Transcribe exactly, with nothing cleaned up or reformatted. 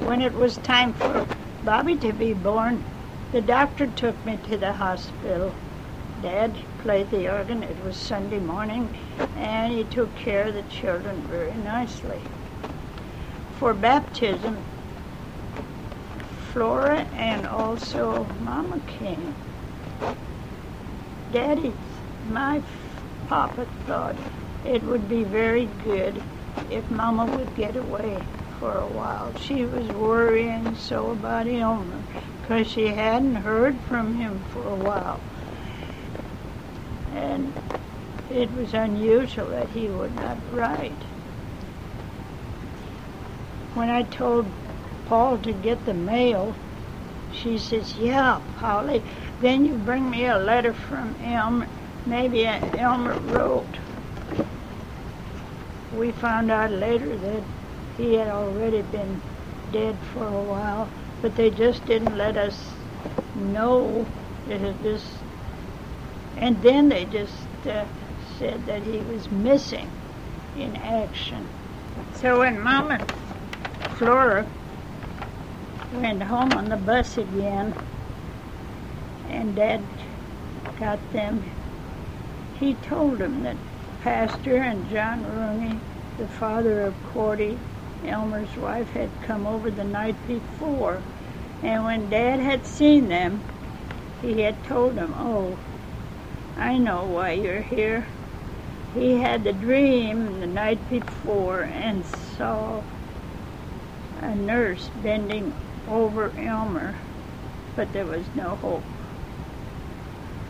when it was time for Bobby to be born, the doctor took me to the hospital. Dad played the organ. It was Sunday morning, and he took care of the children very nicely. For baptism, Flora and also Mama came. Daddy, my papa thought it would be very good if Mama would get away for a while. She was worrying so about Elmer because she hadn't heard from him for a while. And it was unusual that he would not write. When I told Paul to get the mail, she says, "Yeah, Polly, then you bring me a letter from Elmer. Maybe Elmer wrote." We found out later that he had already been dead for a while, but they just didn't let us know. It had just, and then they just uh, said that he was missing in action. So when Mom and Flora went home on the bus again, and Dad got them, he told them that Pastor and John Rooney, the father of Cordy, Elmer's wife, had come over the night before. And when Dad had seen them, he had told them, "Oh, I know why you're here." He had the dream the night before and saw a nurse bending over Elmer, but there was no hope.